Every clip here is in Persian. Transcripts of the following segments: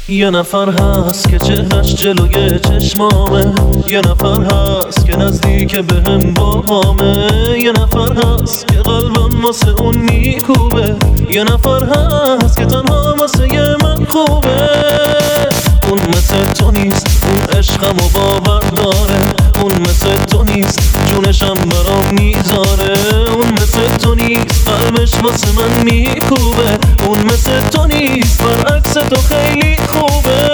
یه نفر هست که چهرش جلوی چشمامه، یه نفر هست که نزدیک بهم باهامه، یه نفر هست که قلبم واسه اون میکوبه، یه نفر هست که تنها واسه من خوبه. اون مثل تو نیست، اون عشقمو باور داره، اون مثل تو نیست، جونشم برام میذاره. اون مثل تو نیست، قلبش واسه من میکوبه، اون مثل تو نیست، برعکس تو خیلی خوبه.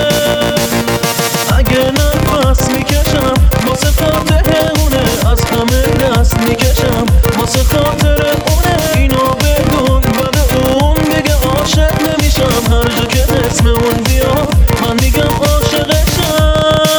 اگه نفس میکشم واسه خاطر اونه، از همه دست میکشم واسه خاطر اونه. اینو بدون بعد اون دیگه عاشق نمیشم، هر جا که اسم اون بیاد من میگم عاشقشم.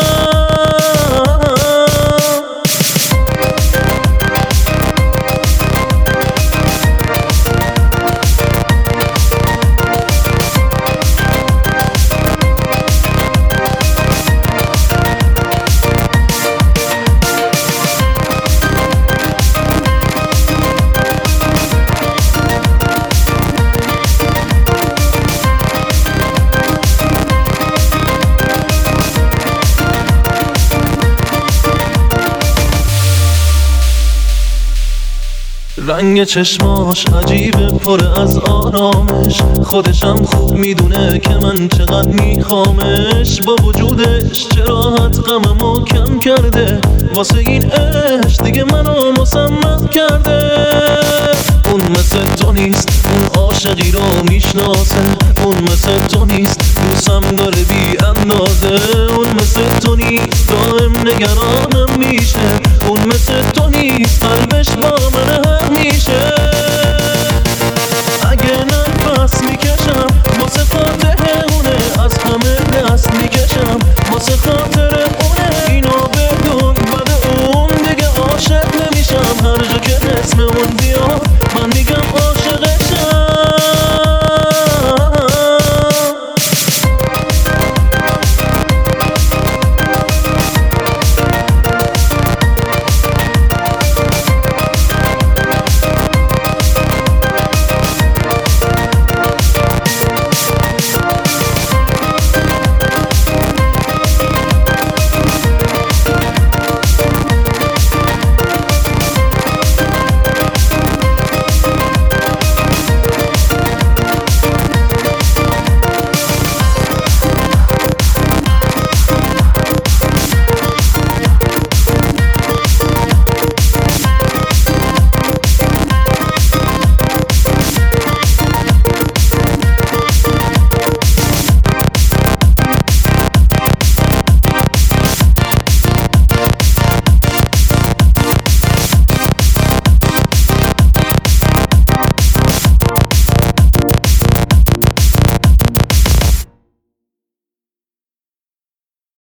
رنگ چشماش عجیبه، پر از آرامش، خودشم خوب میدونه که من چقدر میخوامش. با وجودش چراحت غممو کم کرده، واسه این عشق دیگه منو مصمم کرده. اون مثل تو نیست، اون عاشقی رو میشناسه، اون مثل تو نیست، دوستم داره بی اندازه. اون مثل تو نیست، دائم نگرانم میشه، اون مثل تو نیست، قلبش با من هم میشه.